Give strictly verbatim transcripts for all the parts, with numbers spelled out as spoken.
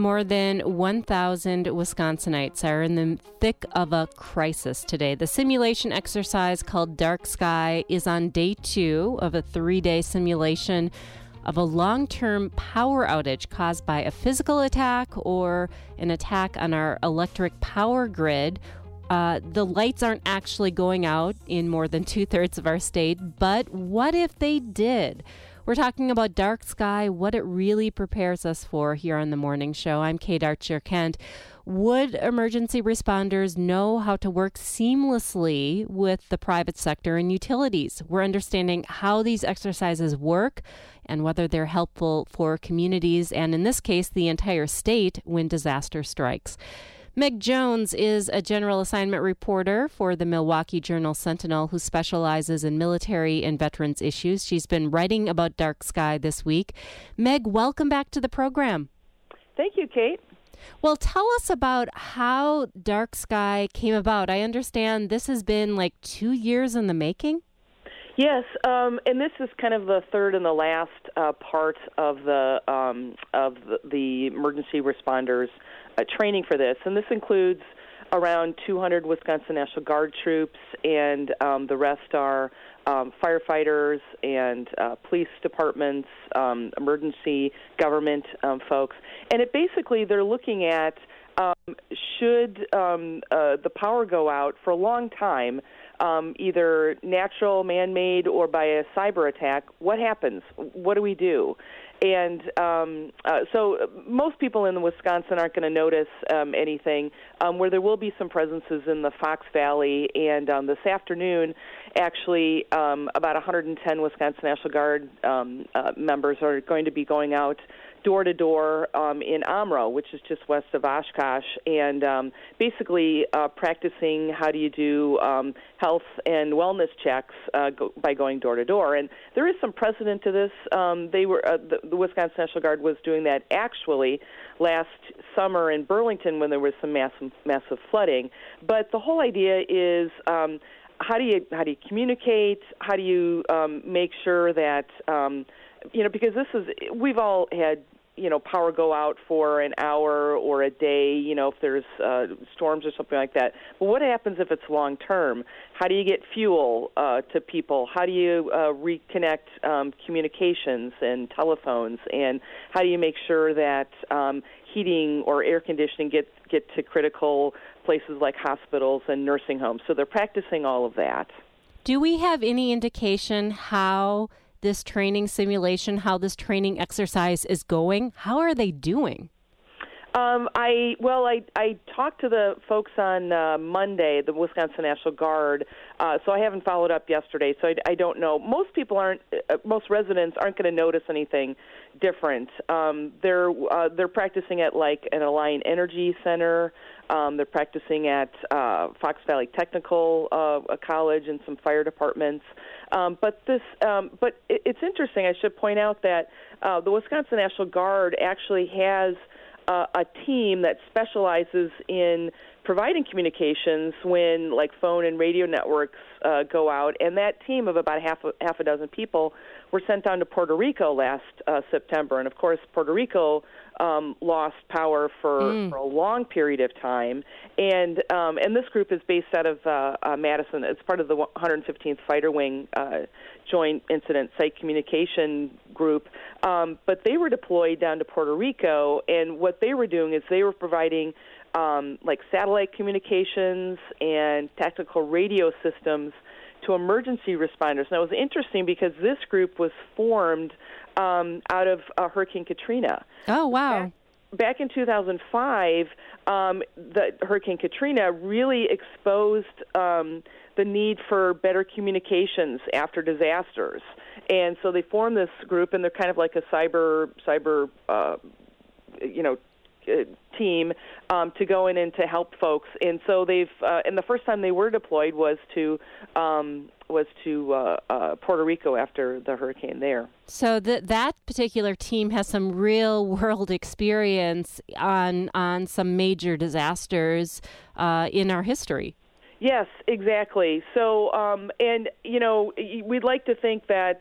More than one thousand Wisconsinites are in the thick of a crisis today. The simulation exercise called Dark Sky is on day two of a three-day simulation of a long-term power outage caused by a physical attack or an attack on our electric power grid. Uh, the lights aren't actually going out in more than two-thirds of our state, but what if they did? We're talking about Dark Sky, what it really prepares us for here on The Morning Show. I'm Kate Archer-Kent. Would emergency responders know how to work seamlessly with the private sector and utilities? We're understanding how these exercises work and whether they're helpful for communities and, in this case, the entire state when disaster strikes. Meg Jones is a general assignment reporter for the Milwaukee Journal-Sentinel who specializes in military and veterans issues. She's been writing about Dark Sky this week. Meg, welcome back to the program. Thank you, Kate. Well, tell us about how Dark Sky came about. I understand this has been like two years in the making. Yes, um, and this is kind of the third and the last uh, part of the um, of the, the emergency responders uh, training for this, and this includes around two hundred Wisconsin National Guard troops, and um, the rest are um, firefighters and uh, police departments, um, emergency government um, folks, and it basically they're looking at um, should um, uh, the power go out for a long time. Um, either natural, man-made, or by a cyber attack, what happens? What do we do? And um, uh, so most people in Wisconsin aren't going to notice um, anything, um, where there will be some presences in the Fox Valley. And um, this afternoon, actually, um, about one hundred ten Wisconsin National Guard um, uh, members are going to be going out door-to-door um, in Omro, which is just west of Oshkosh, and um, basically uh, practicing how do you do um, health and wellness checks uh, go, by going door-to-door. And there is some precedent to this. Um, they were uh, the, the Wisconsin National Guard was doing that actually last summer in Burlington when there was some massive, massive flooding. But the whole idea is um, how do you how do you communicate? How do you um, make sure that um, you know, because this is, we've all had, you know, power go out for an hour or a day, you know, if there's uh, storms or something like that. But what happens if it's long term? How do you get fuel uh, to people? How do you uh, reconnect um, communications and telephones? And how do you make sure that um, heating or air conditioning get, get to critical places like hospitals and nursing homes? So they're practicing all of that. Do we have any indication how this training simulation, how this training exercise is going? How are they doing? Um, I well, I, I talked to the folks on uh, Monday, the Wisconsin National Guard, uh, so I haven't followed up yesterday, so I, I don't know. Most people aren't, uh, most residents aren't going to notice anything different. Um, they're uh, they're practicing at like an Alliant Energy Center. Um, they're practicing at uh, Fox Valley Technical uh, College and some fire departments. Um, but this, um, but it, it's interesting. I should point out that uh, the Wisconsin National Guard actually has uh, a team that specializes in providing communications when, like, phone and radio networks uh, go out. And that team of about half a, half a dozen people were sent down to Puerto Rico last uh, September. And of course, Puerto Rico um, lost power for, mm. for a long period of time. And um, and this group is based out of uh, uh, Madison. It's part of the one hundred fifteenth Fighter Wing uh, Joint Incident Site Communication Group. Um, but they were deployed down to Puerto Rico, and what they were doing is they were providing um, like satellite communications and tactical radio systems to emergency responders. Now, it was interesting because this group was formed um, out of uh, Hurricane Katrina. Oh, wow. Back, back in two thousand five, um, the Hurricane Katrina really exposed um, the need for better communications after disasters. And so they formed this group, and they're kind of like a cyber, cyber, uh, you know, uh, team um, to go in and to help folks. And so they've, uh, and the first time they were deployed was to um, was to uh, uh, Puerto Rico after the hurricane there. So that that particular team has some real world experience on on some major disasters uh, in our history. Yes, exactly. So, um, and, you know, we'd like to think that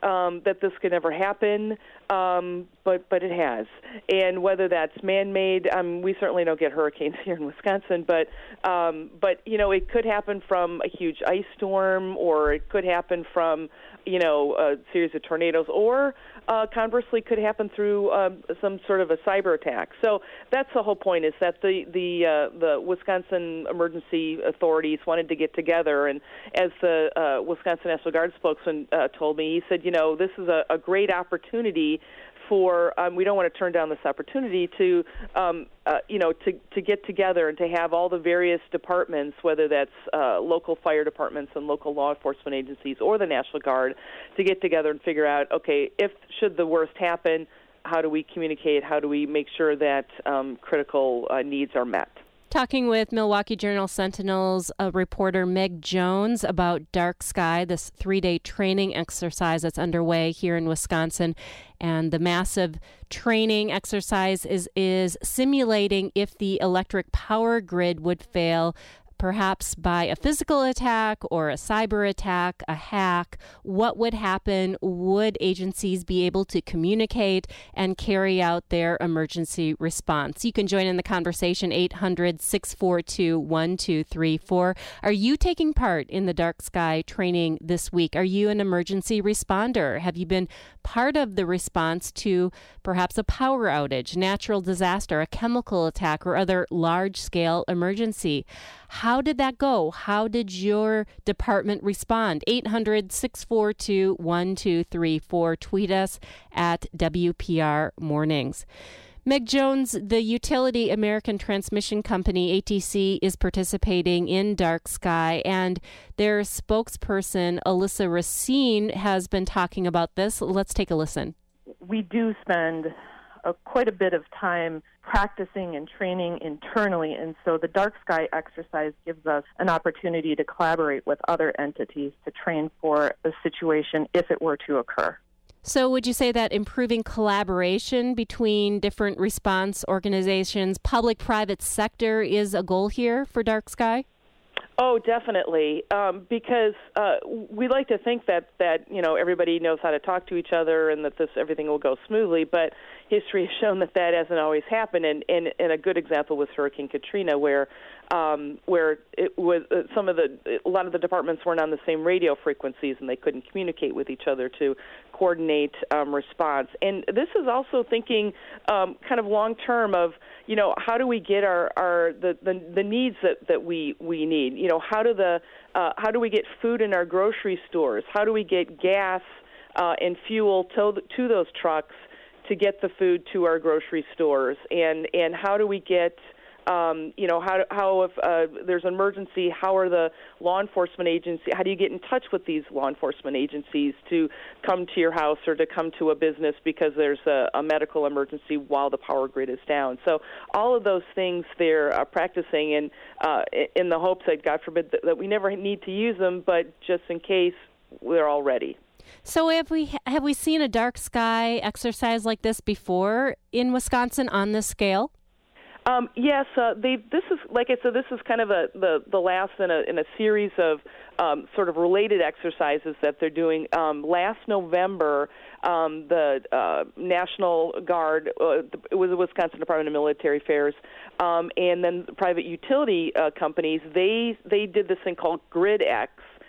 um, that this could never happen, um, but but it has. And whether that's man-made, um, we certainly don't get hurricanes here in Wisconsin, but um, but you know, it could happen from a huge ice storm, or it could happen from you know a series of tornadoes, or uh, conversely could happen through um, some sort of a cyber attack. So that's the whole point: is that the the uh, the Wisconsin emergency authorities wanted to get together, and as the uh, Wisconsin National Guard spokesman uh, told me, he said, you know, this is a, a great opportunity for, um, we don't want to turn down this opportunity to, um, uh, you know, to, to get together and to have all the various departments, whether that's uh, local fire departments and local law enforcement agencies or the National Guard, to get together and figure out, okay, if should the worst happen, how do we communicate? How do we make sure that um, critical uh, needs are met? Talking with Milwaukee Journal Sentinel's uh, reporter Meg Jones about Dark Sky, this three-day training exercise that's underway here in Wisconsin. And the massive training exercise is, is simulating if the electric power grid would fail, perhaps by a physical attack or a cyber attack, a hack. What would happen? Would agencies be able to communicate and carry out their emergency response? You can join in the conversation, eight hundred, six four two, one two three four. Are you taking part in the Dark Sky training this week? Are you an emergency responder? Have you been part of the response to perhaps a power outage, natural disaster, a chemical attack, or other large-scale emergency? How did that go? How did your department respond? eight hundred, six four two, one two three four. Tweet us at W P R Mornings. Meg Jones, the utility American Transmission Company, A T C, is participating in Dark Sky, and their spokesperson, Alyssa Racine, has been talking about this. Let's take a listen. We do spend a, quite a bit of time practicing and training internally, and so the Dark Sky exercise gives us an opportunity to collaborate with other entities to train for a situation if it were to occur. So would you say that improving collaboration between different response organizations, public-private sector, is a goal here for Dark Sky? Oh, definitely, um, because uh, we like to think that, that, you know, everybody knows how to talk to each other and that this everything will go smoothly, but history has shown that that hasn't always happened, and, and, and a good example was Hurricane Katrina, where um, where it was uh, some of the a lot of the departments weren't on the same radio frequencies and they couldn't communicate with each other to coordinate um, response. And this is also thinking um, kind of long term of, you know, how do we get our, our the, the, the needs that, that we, we need? You know, how do the uh, how do we get food in our grocery stores? How do we get gas uh, and fuel to to those trucks to get the food to our grocery stores? And and how do we get Um, you know, how, how if uh, there's an emergency, how are the law enforcement agencies, how do you get in touch with these law enforcement agencies to come to your house or to come to a business because there's a, a medical emergency while the power grid is down? So all of those things they're uh, practicing in, uh, in the hopes that, God forbid, that, that we never need to use them, but just in case, we're all ready. So have we have we seen a Dark Sky exercise like this before in Wisconsin on this scale? Um, yes, uh, they, this is, like I said, this is kind of a, the, the last in a, in a series of um, sort of related exercises that they're doing. Um, last November, um, the uh, National Guard, uh, it was the Wisconsin Department of Military Affairs, um, and then the private utility uh, companies, they, they did this thing called GridX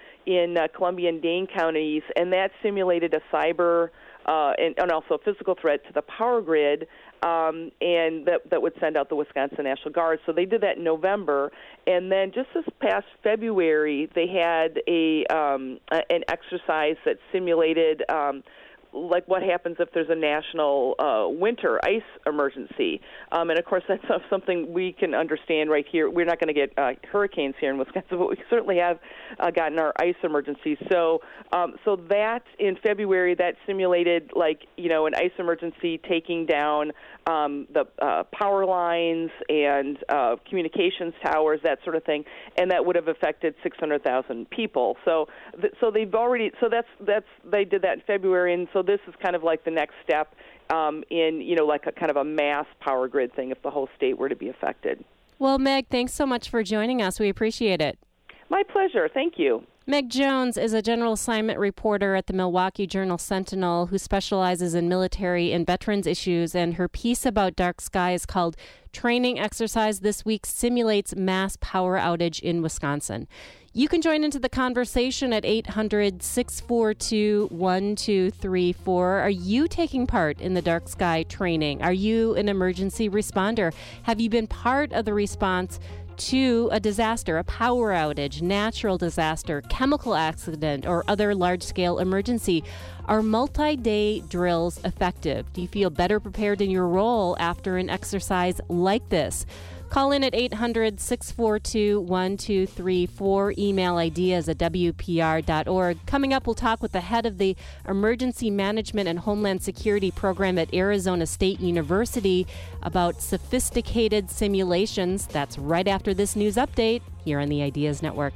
in uh, Columbia and Dane counties, and that simulated a cyber uh, and, and also a physical threat to the power grid, um, and that, that would send out the Wisconsin National Guard. So they did that in November, and then just this past February, they had a, um, a an exercise that simulated um, like what happens if there's a national uh, winter ice emergency. Um, and, of course, that's something we can understand right here. We're not going to get uh, hurricanes here in Wisconsin, but we certainly have uh, gotten our ice emergencies. So um, so that in February, that simulated, like, you know, an ice emergency taking down um, the uh, power lines and uh, communications towers, that sort of thing, and that would have affected six hundred thousand people. So th- so they've already, so that's, that's, they did that in February, and so this is kind of like the next step um, in, you know, like a kind of a mass power grid thing if the whole state were to be affected. Well, Meg, thanks so much for joining us. We appreciate it. My pleasure. Thank you. Meg Jones is a general assignment reporter at the Milwaukee Journal-Sentinel who specializes in military and veterans issues, and her piece about Dark Sky is called Training Exercise This Week Simulates Mass Power Outage in Wisconsin. You can join into the conversation at eight hundred, six four two, one two three four. Are you taking part in the Dark Sky training? Are you an emergency responder? Have you been part of the response to a disaster, a power outage, natural disaster, chemical accident, or other large-scale emergency? Are multi-day drills effective? Do you feel better prepared in your role after an exercise like this? Call in at eight hundred, six four two, one two three four. Email ideas at W P R dot org. Coming up, we'll talk with the head of the Emergency Management and Homeland Security Program at Arizona State University about sophisticated simulations. That's right after this news update here on the Ideas Network.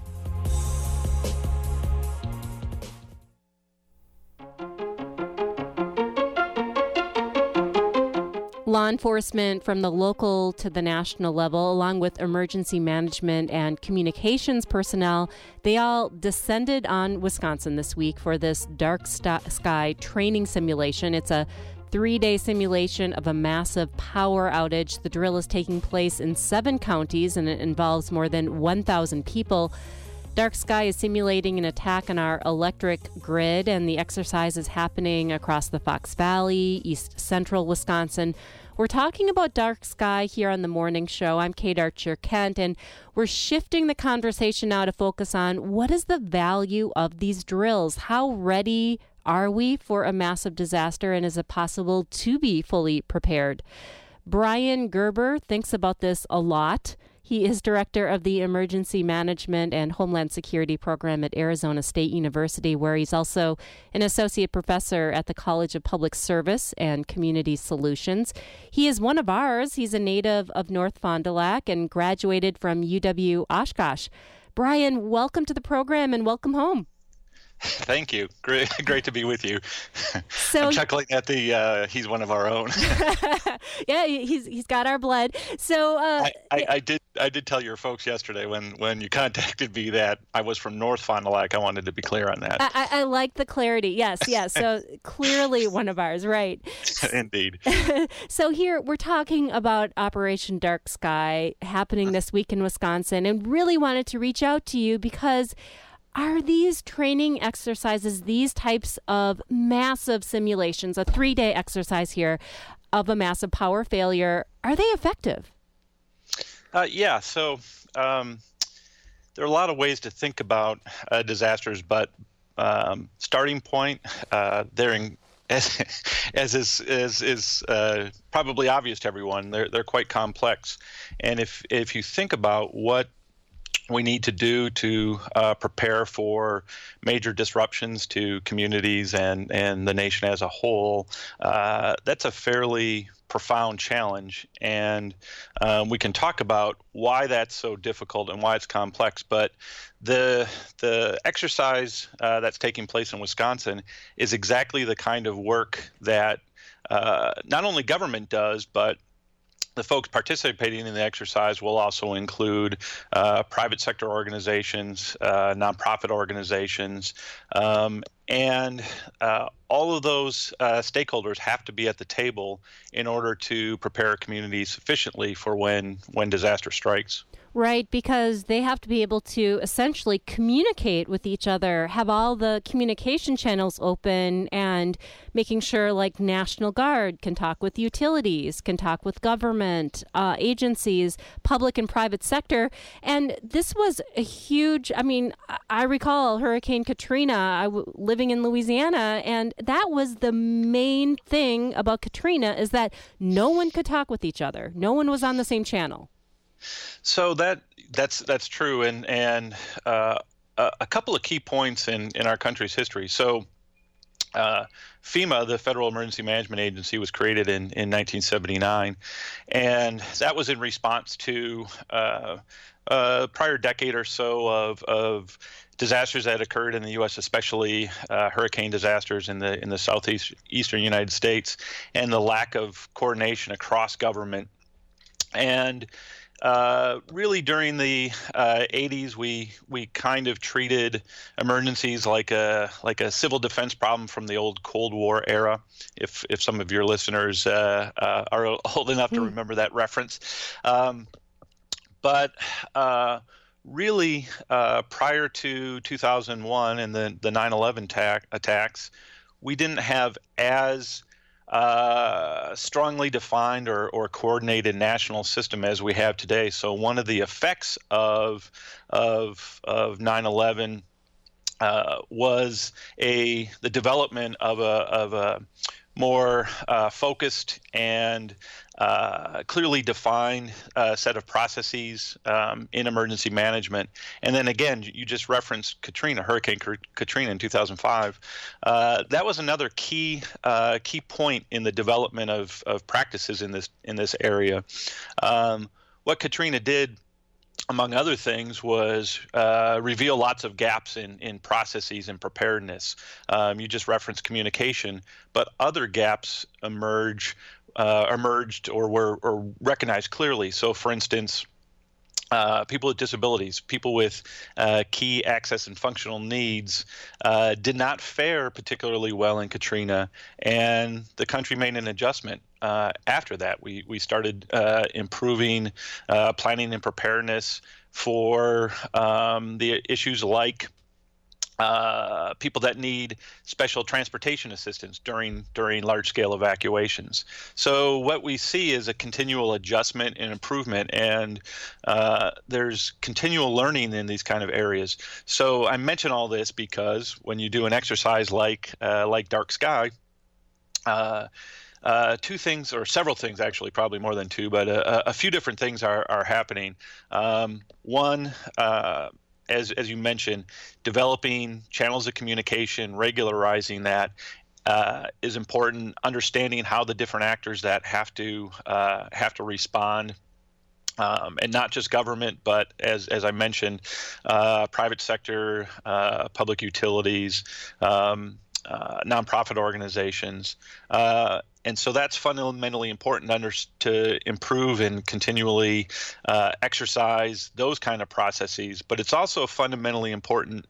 Law enforcement from the local to the national level, along with emergency management and communications personnel, they all descended on Wisconsin this week for this Dark Sky training simulation. It's a three-day simulation of a massive power outage. The drill is taking place in seven counties, and it involves more than one thousand people. Dark Sky is simulating an attack on our electric grid, and the exercise is happening across the Fox Valley, east central Wisconsin. We're talking about Dark Sky here on the morning show. I'm Kate Archer-Kent, and we're shifting the conversation now to focus on what is the value of these drills? How ready are we for a massive disaster, and is it possible to be fully prepared? Brian Gerber thinks about this a lot. He is director of the Emergency Management and Homeland Security Program at Arizona State University, where he's also an associate professor at the College of Public Service and Community Solutions. He is one of ours. He's a native of North Fond du Lac and graduated from U W Oshkosh. Brian, welcome to the program and welcome home. Thank you. Great, great to be with you. So, I'm chuckling at the uh, he's one of our own. Yeah, he's he's got our blood. So uh, I, I, I did I did tell your folks yesterday when, when you contacted me that I was from North Fond du Lac. I wanted to be clear on that. I, I like the clarity. Yes, yes. So clearly one of ours, right? Indeed. So here we're talking about Operation Dark Sky happening this week in Wisconsin, and really wanted to reach out to you because are these training exercises, these types of massive simulations, a three-day exercise here of a massive power failure, are they effective? Uh, yeah, so um, there are a lot of ways to think about uh, disasters, but um, starting point, uh, they're in, as as is is, is uh, probably obvious to everyone, they're they're quite complex, and if if you think about what we need to do to uh, prepare for major disruptions to communities and, and the nation as a whole, uh, that's a fairly profound challenge. And um, we can talk about why that's so difficult and why it's complex, but the the exercise uh, that's taking place in Wisconsin is exactly the kind of work that uh, not only government does, but the folks participating in the exercise will also include uh, private sector organizations, uh, nonprofit organizations, um, and uh, all of those uh, stakeholders have to be at the table in order to prepare communities sufficiently for when, when disaster strikes. Right, because they have to be able to essentially communicate with each other, have all the communication channels open, and making sure like National Guard can talk with utilities, can talk with government, uh, agencies, public and private sector. And this was a huge, I mean, I recall Hurricane Katrina, I w- living in Louisiana, and that was the main thing about Katrina is that no one could talk with each other. No one was on the same channel. So that that's that's true, and and uh, a, a couple of key points in, in our country's history. So uh, FEMA, the Federal Emergency Management Agency, was created in, in nineteen seventy-nine, and that was in response to uh, a prior decade or so of of disasters that occurred in the U S, especially uh, hurricane disasters in the in the southeast eastern United States, and the lack of coordination across government. And uh, really during the uh, eighties, we we kind of treated emergencies like a like a civil defense problem from the old Cold War era. If if some of your listeners uh, uh, are old enough to remember that reference, um, but uh, really uh, prior to two thousand one and the the nine eleven ta- attacks, we didn't have as uh, strongly defined or, or coordinated national system as we have today. So one of the effects of of of nine eleven uh, was a the development of a of a more uh, focused and uh, clearly defined uh, set of processes um, in emergency management. And then again, you just referenced Katrina, Hurricane Katrina in two thousand five. Uh, that was another key uh, key point in the development of, of practices in this in this area. Um, what Katrina did, among other things, was uh, reveal lots of gaps in, in processes and preparedness. Um, you just referenced communication, but other gaps emerge, uh, emerged or were or recognized clearly. So, for instance, Uh, people with disabilities, people with uh, key access and functional needs uh, did not fare particularly well in Katrina, and the country made an adjustment. Uh, after that, we we started uh, improving uh, planning and preparedness for um, the issues like uh, people that need special transportation assistance during during large-scale evacuations. So what we see is a continual adjustment and improvement, and uh, there's continual learning in these kind of areas. So I mention all this because when you do an exercise like uh, like Dark Sky, uh, Uh, two things, or several things actually, probably more than two, but a, a few different things are, are happening. Um, one, uh, as, as you mentioned, developing channels of communication, regularizing that uh, is important, understanding how the different actors that have to uh, have to respond, um, and not just government, but as, as I mentioned, uh, private sector, uh, public utilities, um, uh, nonprofit organizations, uh, and so that's fundamentally important to, under, to improve and continually uh, exercise those kind of processes. But it's also fundamentally important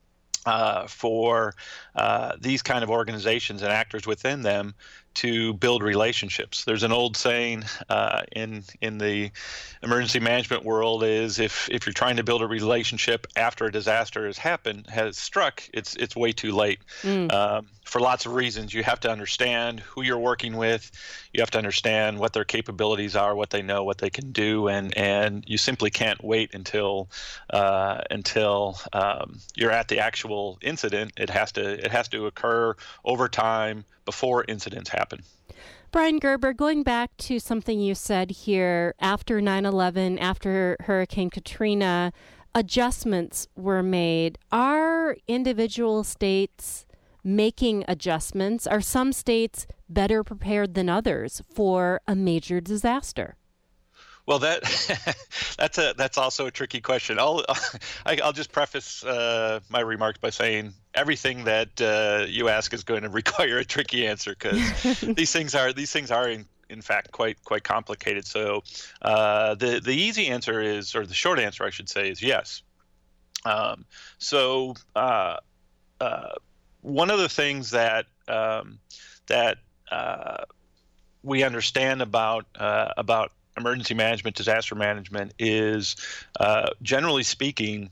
uh, for uh, these kind of organizations and actors within them to build relationships. There's an old saying uh, in in the emergency management world is if if you're trying to build a relationship after a disaster has happened, has struck, it's it's way too late. Mm. Um, for lots of reasons. You have to understand who you're working with. You have to understand what their capabilities are, what they know, what they can do, and and you simply can't wait until uh, until um, you're at the actual incident. It has to it has to occur over time before incidents happen. Brian Gerber, going back to something you said here, after nine eleven, after Hurricane Katrina, adjustments were made. Are individual states making adjustments? Are some states better prepared than others for a major disaster? Well, that that's a that's also a tricky question. I'll I'll just preface uh, my remarks by saying everything that uh, you ask is going to require a tricky answer, because these things are these things are in, in fact quite quite complicated. So uh, the the easy answer is, or the short answer I should say, is yes. Um, so uh, uh, one of the things that um, that uh, we understand about uh, about emergency management, disaster management, is uh, generally speaking,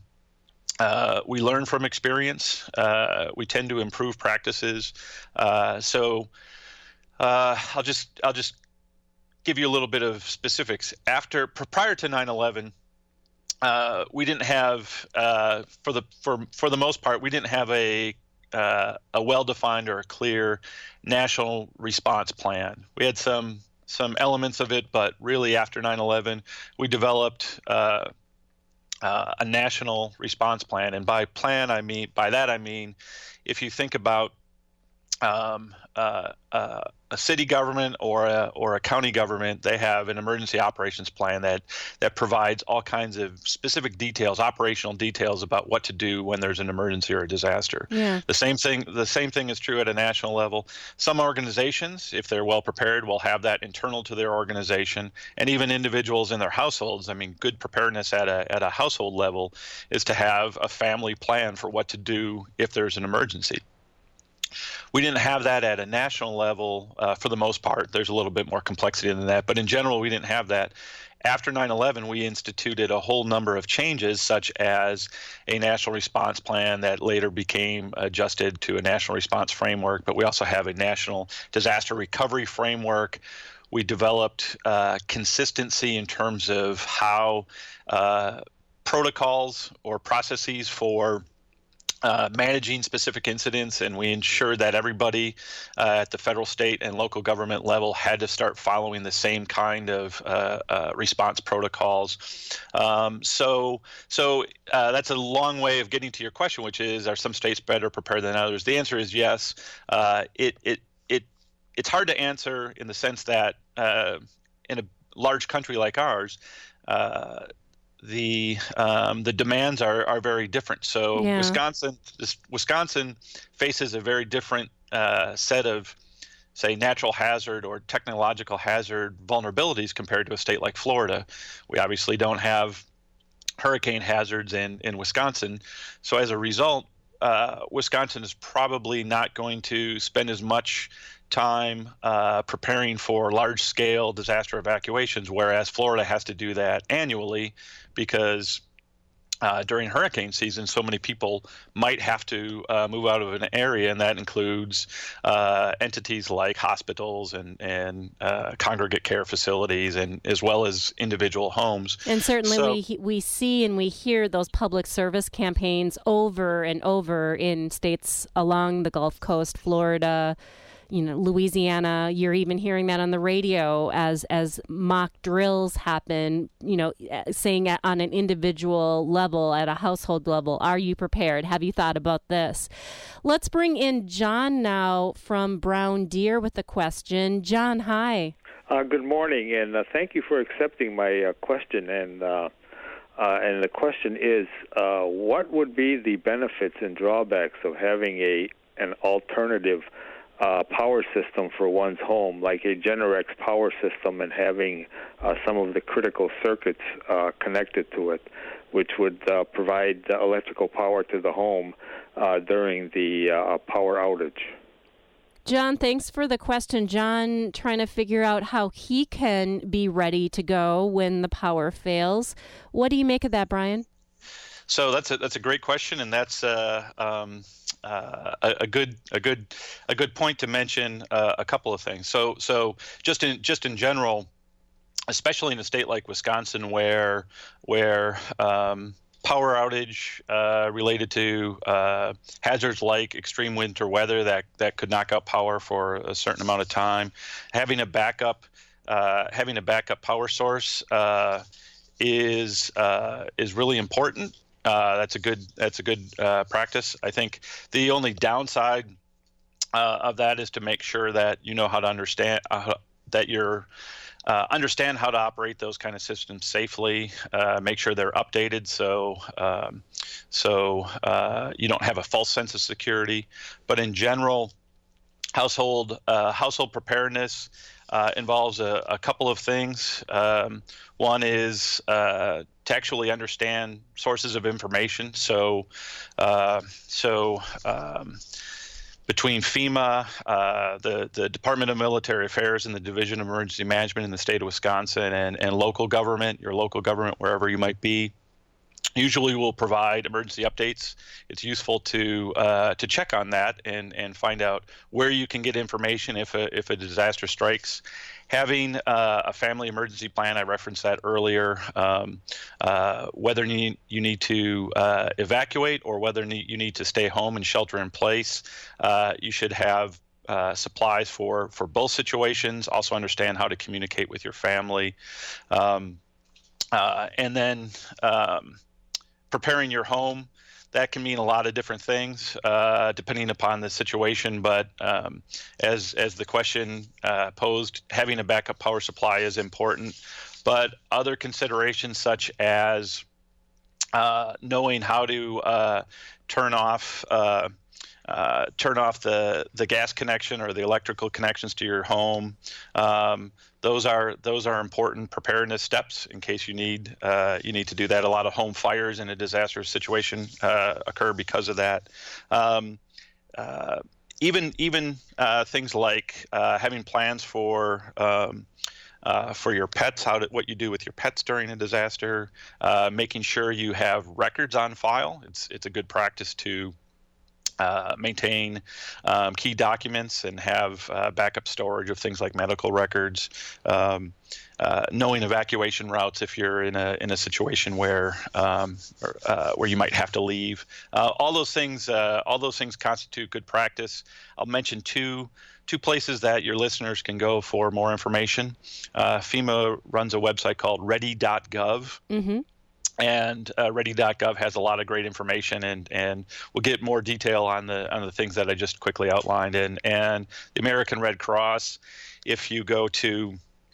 uh, we learn from experience. Uh, we tend to improve practices. Uh, so uh, I'll just I'll just give you a little bit of specifics. After prior to nine eleven, uh, we didn't have uh, for the for for the most part we didn't have a uh, a well-defined or a clear national response plan. We had some. some elements of it, but really after nine eleven, we developed uh, uh, a national response plan. And by plan, I mean, by that I mean, if you think about um, uh, uh, a city government or a, or a county government, they have an emergency operations plan that that provides all kinds of specific details, operational details about what to do when there's an emergency or a disaster. Yeah. The same thing the same thing is true at a national level. Some organizations, if they're well prepared, will have that internal to their organization, and even individuals in their households. I mean, good preparedness at a at a household level is to have a family plan for what to do if there's an emergency. We didn't have that at a national level uh, for the most part. There's a little bit more complexity than that, but in general, we didn't have that. After nine eleven, we instituted a whole number of changes, such as a national response plan that later became adjusted to a national response framework, but we also have a national disaster recovery framework. We developed uh, consistency in terms of how uh, protocols or processes for Uh, managing specific incidents, and we ensured that everybody uh, at the federal, state, and local government level had to start following the same kind of uh, uh, response protocols. Um, so, so uh, that's a long way of getting to your question, which is, are some states better prepared than others? The answer is yes. Uh, it it it it's hard to answer in the sense that uh, in a large country like ours, Uh, the um, the demands are, are very different. So Yeah. Wisconsin this, Wisconsin faces a very different uh, set of, say, natural hazard or technological hazard vulnerabilities compared to a state like Florida. We obviously don't have hurricane hazards in, in Wisconsin. So as a result, uh, Wisconsin is probably not going to spend as much time uh, preparing for large-scale disaster evacuations, whereas Florida has to do that annually because uh, during hurricane season, so many people might have to uh, move out of an area, and that includes uh, entities like hospitals and, and uh, congregate care facilities, and as well as individual homes. And certainly So- we we see and we hear those public service campaigns over and over in states along the Gulf Coast, Florida, you know, Louisiana. You're even hearing that on the radio as as mock drills happen, you know, saying at, on an individual level, at a household level, are you prepared? Have you thought about this? Let's bring in John now from Brown Deer with a question. John, hi. Uh, good morning, and uh, thank you for accepting my uh, question. And uh, uh, and the question is, uh, what would be the benefits and drawbacks of having a an alternative Uh, power system for one's home, like a Generex power system, and having uh, some of the critical circuits uh, connected to it, which would uh, provide uh, electrical power to the home uh, during the uh, power outage? John, thanks for the question. John trying to figure out how he can be ready to go when the power fails. What do you make of that, Brian? So that's a that's a great question, and that's uh, um, uh, a, a good a good a good point to mention uh, a couple of things. So so just in just in general, especially in a state like Wisconsin, where where um, power outage uh, related to uh, hazards like extreme winter weather that that could knock out power for a certain amount of time, having a backup uh, having a backup power source uh, is uh, is really important. Uh, that's a good that's a good uh, practice. I think the only downside uh, of that is to make sure that you know how to understand uh, that you're uh, understand how to operate those kind of systems safely. Uh, make sure they're updated so um, so uh, you don't have a false sense of security. But in general, household uh, household preparedness uh, involves a, a couple of things. Um, one is uh, to actually understand sources of information. So, uh, so um, between FEMA, uh, the the Department of Military Affairs, and the Division of Emergency Management in the state of Wisconsin, and and local government, your local government, wherever you might be, usually will provide emergency updates. It's useful to uh, to check on that and and find out where you can get information if a if a disaster strikes. Having uh, a family emergency plan, I referenced that earlier. Um, uh, whether you need, you need to uh, evacuate or whether you need to stay home and shelter in place, uh, you should have Uh, supplies for, for both situations. Also understand how to communicate with your family. Um, uh, and then um, preparing your home. that can mean a lot of different things uh, depending upon the situation. But um, as as the question uh, posed, having a backup power supply is important. But other considerations such as uh, knowing how to uh, turn off uh, uh, turn off the, the gas connection or the electrical connections to your home. Um, those are those are important preparedness steps in case you need uh, you need to do that. A lot of home fires in a disaster situation uh, occur because of that. Um, uh, even even uh, things like uh, having plans for um, Uh, for your pets, how to, what you do with your pets during a disaster, uh, making sure you have records on file. It's it's a good practice to uh, maintain um, key documents and have uh, backup storage of things like medical records. Um, uh, knowing evacuation routes if you're in a in a situation where um, or, uh, where you might have to leave. Uh, all those things uh, all those things constitute good practice. I'll mention two. Two places that your listeners can go for more information. Uh, FEMA runs a website called ready dot gov. Mm-hmm. And uh, ready dot gov has a lot of great information, and, and we'll get more detail on the on the things that I just quickly outlined. And, and the American Red Cross, if you go to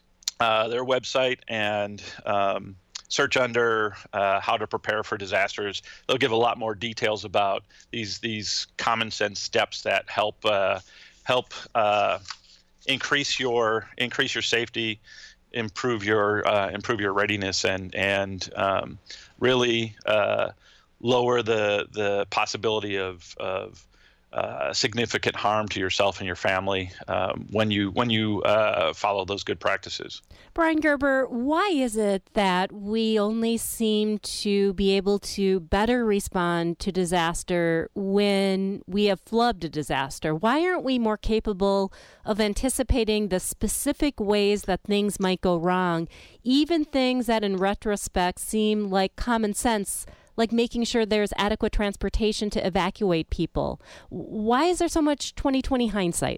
uh, their website and um, search under uh, how to prepare for disasters, they'll give a lot more details about these these common sense steps that help uh, help uh, increase your increase your safety, improve your uh, improve your readiness, and and um, really uh, lower the the possibility of of uh, significant harm to yourself and your family um, when you when you uh, follow those good practices. Brian Gerber, why is it that we only seem to be able to better respond to disaster when we have flubbed a disaster? Why aren't we more capable of anticipating the specific ways that things might go wrong, even things that in retrospect seem like common sense, like making sure there's adequate transportation to evacuate people? Why is there so much twenty twenty hindsight?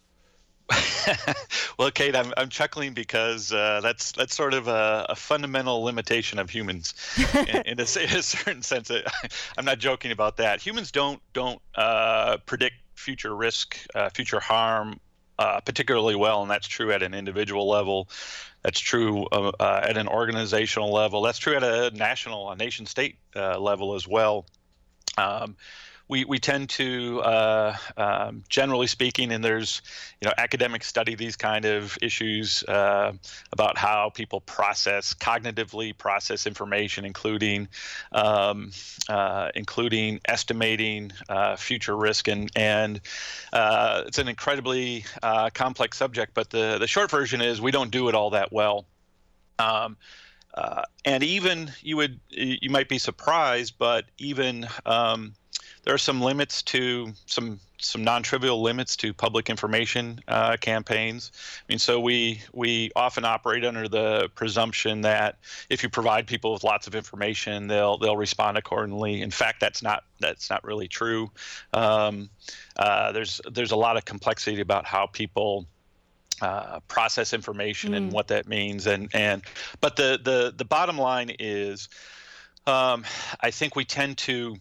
Well, Kate, I'm I'm chuckling because uh, that's that's sort of a, a fundamental limitation of humans, in, in, a, in a certain sense. I'm not joking about that. Humans don't don't uh, predict future risk, uh, future harm, uh, particularly well, and that's true at an individual level. That's true uh, uh, at an organizational level. That's true at a national, a nation-state uh, level as well. Um, We, we tend to, uh, um, generally speaking, and there's, you know, academics study these kind of issues uh, about how people process, cognitively process information, including, um, uh, including estimating uh, future risk, and and uh, it's an incredibly uh, complex subject. But the the short version is we don't do it all that well. Um, uh, and even you would you might be surprised, but even um, there are some limits to some some non-trivial limits to public information uh, campaigns. I mean, so we we often operate under the presumption that if you provide people with lots of information, they'll they'll respond accordingly. In fact, that's not that's not really true. Um, uh, there's there's a lot of complexity about how people Uh, process information mm. and what that means, and and but the the the bottom line is, um, I think we tend to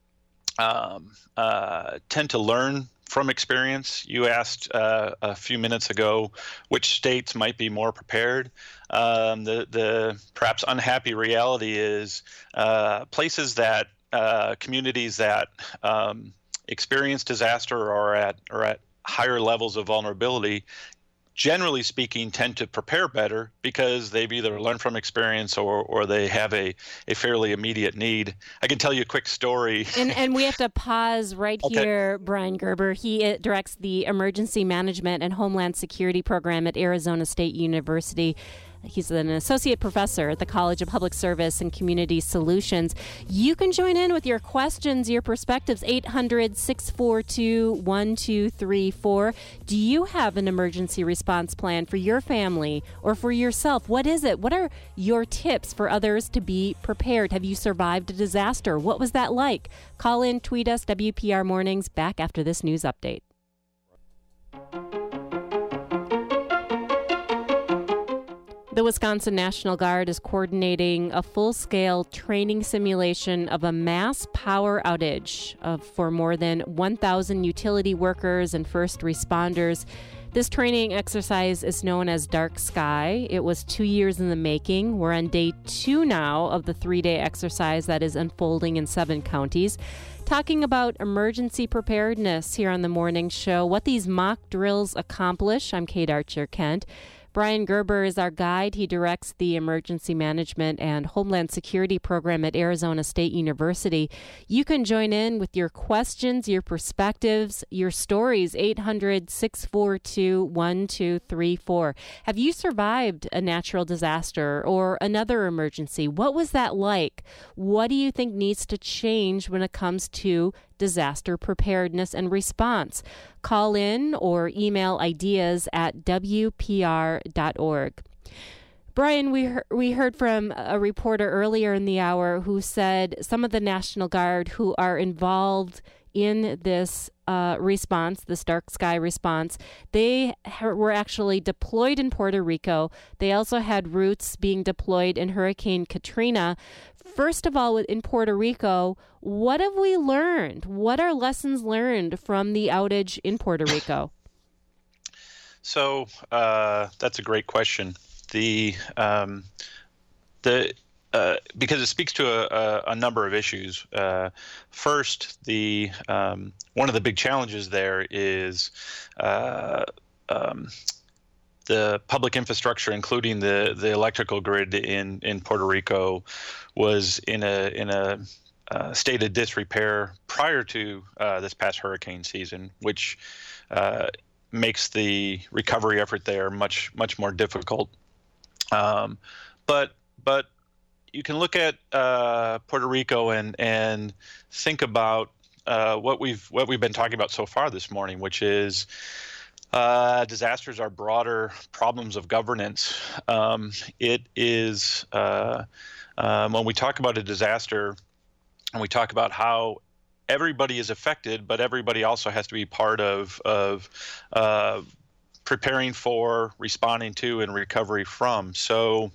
um, uh, tend to learn from experience. You asked uh, a few minutes ago which states might be more prepared. Um, the the perhaps unhappy reality is uh, places that uh, communities that um, experience disaster or at or at higher levels of vulnerability, generally speaking, tend to prepare better because they've either learned from experience or, or they have a, a fairly immediate need. I can tell you a quick story. And, and we have to pause right okay. here, Brian Gerber. He directs the Emergency Management and Homeland Security Program at Arizona State University. He's an associate professor at the College of Public Service and Community Solutions. You can join in with your questions, your perspectives, eight hundred, six four two, one two three four. Do you have an emergency response plan for your family or for yourself? What is it? What are your tips for others to be prepared? Have you survived a disaster? What was that like? Call in, tweet us, W P R Mornings, back after this news update. The Wisconsin National Guard is coordinating a full-scale training simulation of a mass power outage of, for more than one thousand utility workers and first responders. This training exercise is known as Dark Sky. It was two years in the making. We're on day two now of the three-day exercise that is unfolding in seven counties. Talking about emergency preparedness here on the morning show, what these mock drills accomplish. I'm Kate Archer-Kent. Brian Gerber is our guide. He directs the Emergency Management and Homeland Security program at Arizona State University. You can join in with your questions, your perspectives, your stories, eight hundred, six four two, one two three four. Have you survived a natural disaster or another emergency? What was that like? What do you think needs to change when it comes to disaster preparedness and response? Call in or email ideas at w p r dot org. Brian, we he- we heard from a reporter earlier in the hour who said some of the National Guard who are involved in this uh, response, this Dark Sky response, they ha- were actually deployed in Puerto Rico. They also had roots being deployed in Hurricane Katrina. First of all, in Puerto Rico, what have we learned? What are lessons learned from the outage in Puerto Rico? So uh, that's a great question. The um, the uh, because it speaks to a, a, a number of issues. Uh, first, the um, one of the big challenges there is uh, um, the public infrastructure, including the, the electrical grid in, in Puerto Rico, was in a in a uh, state of disrepair prior to uh, this past hurricane season, which uh, makes the recovery effort there much much more difficult. Um, but but you can look at uh, Puerto Rico and and think about uh, what we've what we've been talking about so far this morning, which is uh, disasters are broader problems of governance. Um, it is uh, um, when we talk about a disaster, and we talk about how everybody is affected, but everybody also has to be part of of uh, preparing for, responding to, and recovery from. So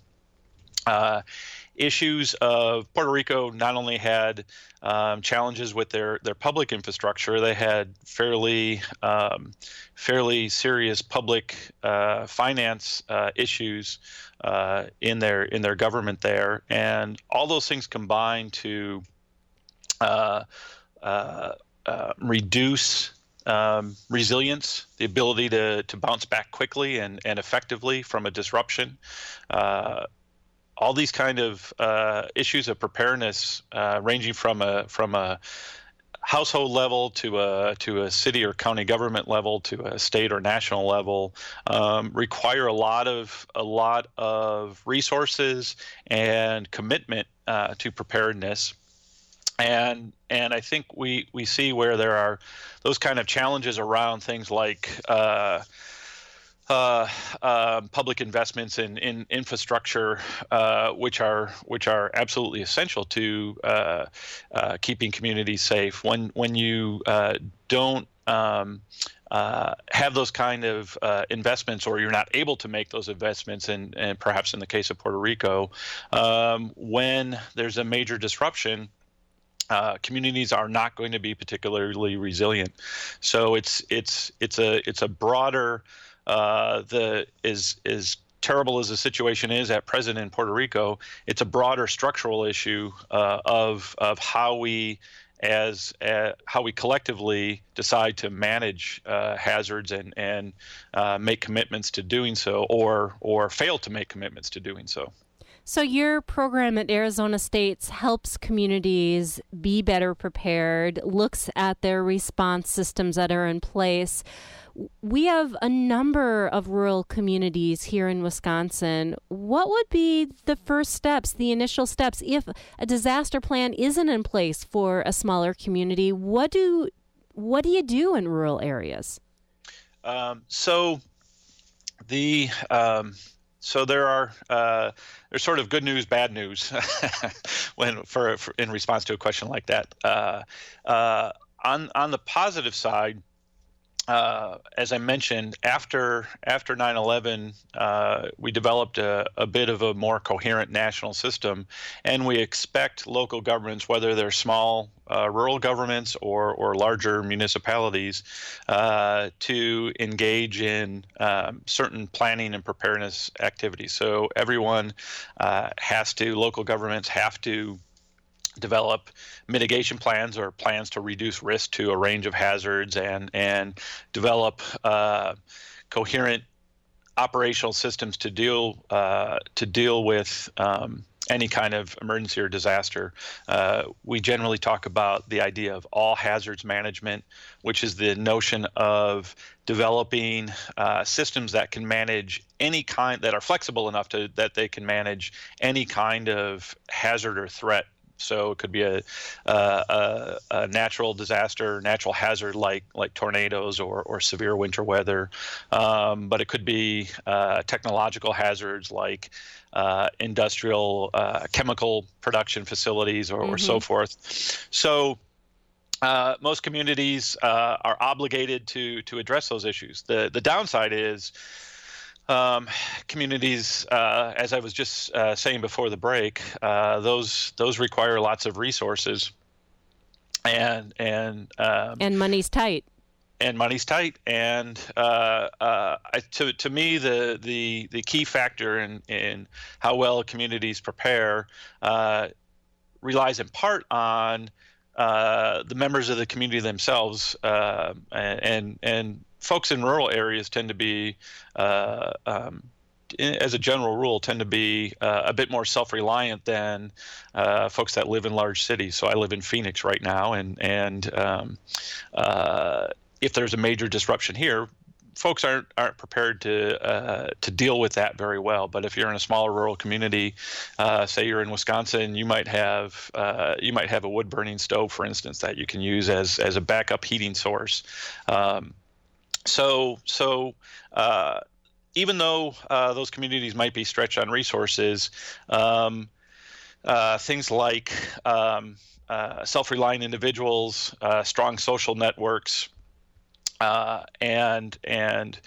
uh, issues of Puerto Rico not only had um, challenges with their, their public infrastructure, they had fairly um, fairly serious public uh, finance uh, issues uh, in their in their government there, and all those things combined to uh, uh, uh, reduce Um, resilience, the ability to, to bounce back quickly and, and effectively from a disruption. Uh, all these kind of uh, issues of preparedness, uh, ranging from a from a household level to a to a city or county government level to a state or national level, um, require a lot of a lot of resources and commitment uh, to preparedness. And and I think we, we see where there are those kind of challenges around things like uh, uh, uh, public investments in, in infrastructure, uh, which are which are absolutely essential to uh, uh, keeping communities safe. When when you uh, don't um, uh, have those kind of uh, investments, or you're not able to make those investments, and, and perhaps in the case of Puerto Rico, um, when there's a major disruption, Uh, communities are not going to be particularly resilient. So it's it's it's a it's a broader uh, the is is terrible as the situation is at present in Puerto Rico. It's a broader structural issue uh, of of how we as uh, how we collectively decide to manage uh, hazards and and uh, make commitments to doing so, or or fail to make commitments to doing so. So your program at Arizona State helps communities be better prepared, looks at their response systems that are in place. We have a number of rural communities here in Wisconsin. What would be the first steps, the initial steps, if a disaster plan isn't in place for a smaller community? What do what do you do in rural areas? Um, so the um, So there are uh, there's sort of good news, bad news when for, for in response to a question like that. Uh, uh, on on the positive side, Uh, as I mentioned, after after nine eleven, uh, we developed a, a bit of a more coherent national system, and we expect local governments, whether they're small uh, rural governments or or larger municipalities, uh, to engage in um, certain planning and preparedness activities. So everyone uh, has to, local governments have to develop mitigation plans or plans to reduce risk to a range of hazards, and and develop uh, coherent operational systems to deal uh, to deal with um, any kind of emergency or disaster. Uh, we generally talk about the idea of all hazards management, which is the notion of developing uh, systems that can manage any kind, that are flexible enough to that they can manage any kind of hazard or threat. So it could be a, uh, a, a natural disaster, natural hazard like like tornadoes or, or severe winter weather, um, but it could be uh, technological hazards like uh, industrial uh, chemical production facilities or, mm-hmm. or so forth. So uh, most communities uh, are obligated to to address those issues. The the downside is, Um, communities, uh, as I was just uh, saying before the break, uh, those those require lots of resources, and and um, and money's tight. And money's tight, and uh, uh, I, to to me the the the key factor in in how well communities prepare uh, relies in part on uh, the members of the community themselves, uh, and and. Folks in rural areas tend to be, uh, um, as a general rule, tend to be uh, a bit more self-reliant than uh, folks that live in large cities. So I live in Phoenix right now, and and um, uh, if there's a major disruption here, folks aren't aren't prepared to uh, to deal with that very well. But if you're in a smaller rural community, uh, say you're in Wisconsin, you might have uh, you might have a wood-burning stove, for instance, that you can use as as a backup heating source. Um, So, so uh, even though uh, those communities might be stretched on resources, um, uh, things like um, uh, self-reliant individuals, uh, strong social networks, uh, and and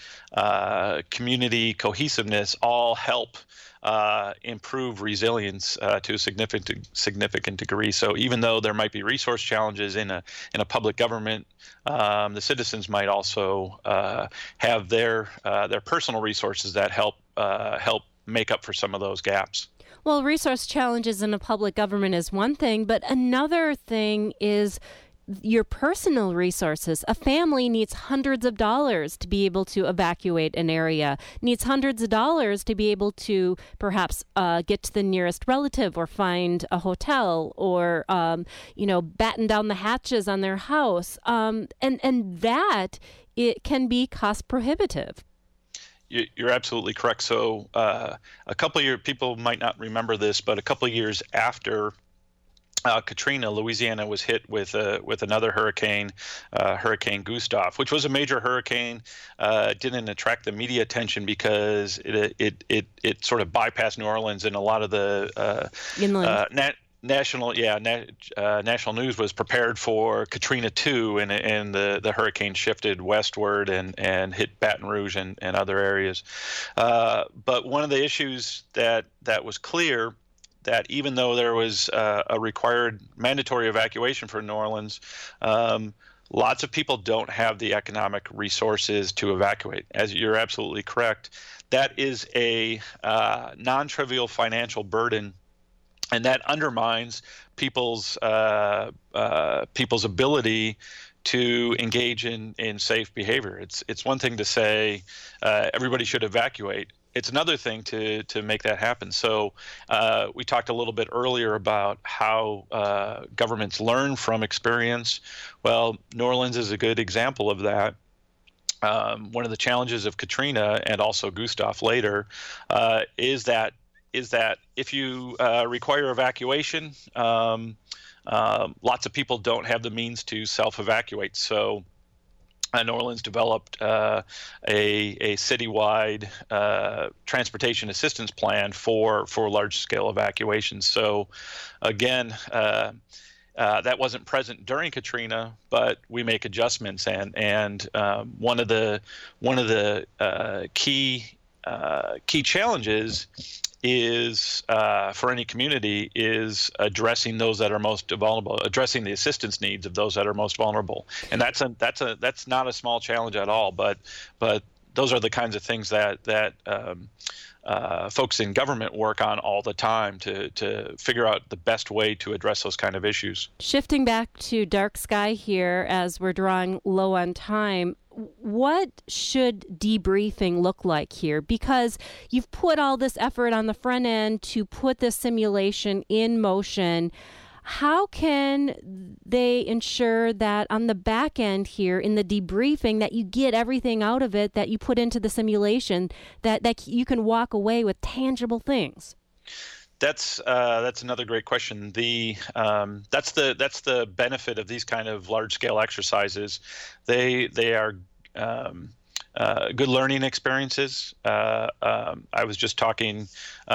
uh, community cohesiveness all help Uh, improve resilience uh, to a significant significant degree. So even though there might be resource challenges in a in a public government, um, the citizens might also uh, have their uh, their personal resources that help uh, help make up for some of those gaps. Well, resource challenges in a public government is one thing, but another thing is your personal resources. A family needs hundreds of dollars to be able to evacuate an area, needs hundreds of dollars to be able to perhaps uh, get to the nearest relative or find a hotel or, um, you know, batten down the hatches on their house. Um, and, and that it can be cost prohibitive. You're absolutely correct. So uh, a couple of years, people might not remember this, but a couple of years after Uh, Katrina, Louisiana was hit with uh, with another hurricane, uh, Hurricane Gustav, which was a major hurricane. Uh, didn't attract the media attention because it it it it sort of bypassed New Orleans, and a lot of the uh, uh, nat- national yeah nat- uh, national news was prepared for Katrina two, and and the, the hurricane shifted westward and, and hit Baton Rouge and, and other areas. Uh, but one of the issues that that was clear, that even though there was uh, a required mandatory evacuation for New Orleans, um, lots of people don't have the economic resources to evacuate. As you're absolutely correct, that is a uh, non-trivial financial burden, and that undermines people's uh, uh, people's ability to engage in, in safe behavior. It's it's one thing to say uh, everybody should evacuate. It's another thing to to make that happen. So uh, we talked a little bit earlier about how uh, governments learn from experience. Well, New Orleans is a good example of that. Um, one of the challenges of Katrina and also Gustav later uh, is that is that if you uh, require evacuation, um, um, lots of people don't have the means to self-evacuate. So Uh, New Orleans developed uh, a, a citywide uh, transportation assistance plan for, for large-scale evacuations. So, again, uh, uh, that wasn't present during Katrina, but we make adjustments. And and um, one of the one of the uh, key uh, key challenges is uh, for any community is addressing those that are most vulnerable, addressing the assistance needs of those that are most vulnerable, and that's a that's a that's not a small challenge at all. But but those are the kinds of things that that um, uh, folks in government work on all the time to to figure out the best way to address those kind of issues. Shifting back to dark sky here, as we're drawing low on time. What should debriefing look like here? Because you've put all this effort on the front end to put this simulation in motion. How can they ensure that on the back end here in the debriefing that you get everything out of it that you put into the simulation, that, that you can walk away with tangible things? That's uh, that's another great question. The um, that's the that's the benefit of these kind of large scale exercises. They they are um, uh, good learning experiences. Uh, um, I was just talking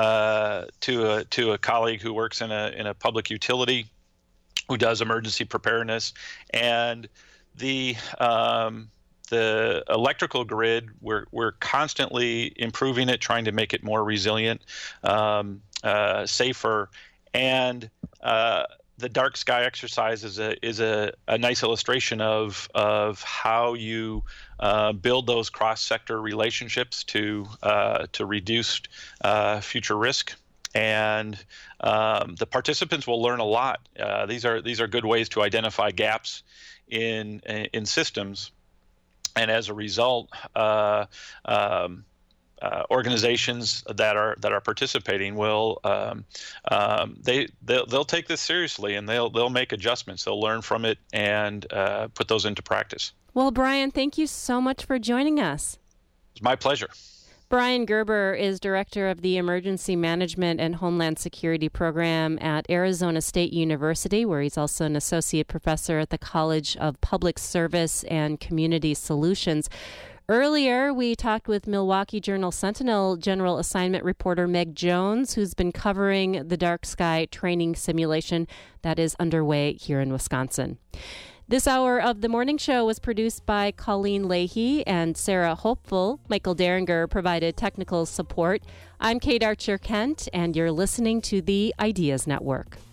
uh, to a to a colleague who works in a in a public utility who does emergency preparedness, and the um, the electrical grid, we're we're constantly improving it, trying to make it more resilient. Um, Uh, safer, and uh, the dark sky exercise is a is a, a nice illustration of of how you uh, build those cross sector relationships to uh, to reduce uh, future risk. And um, the participants will learn a lot. Uh, these are these are good ways to identify gaps in in systems, and as a result, uh, um, Uh, organizations that are that are participating will um, um, they they'll, they'll take this seriously, and they'll they'll make adjustments. They'll learn from it and uh, put those into practice. Well, Brian, thank you so much for joining us. It's my pleasure. Brian Gerber is director of the Emergency Management and Homeland Security Program at Arizona State University, where he's also an associate professor at the College of Public Service and Community Solutions. Earlier, we talked with Milwaukee Journal-Sentinel General Assignment Reporter Meg Jones, who's been covering the dark sky training simulation that is underway here in Wisconsin. This hour of The Morning Show was produced by Colleen Leahy and Sarah Hopeful. Michael Derringer provided technical support. I'm Kate Archer-Kent, and you're listening to the Ideas Network.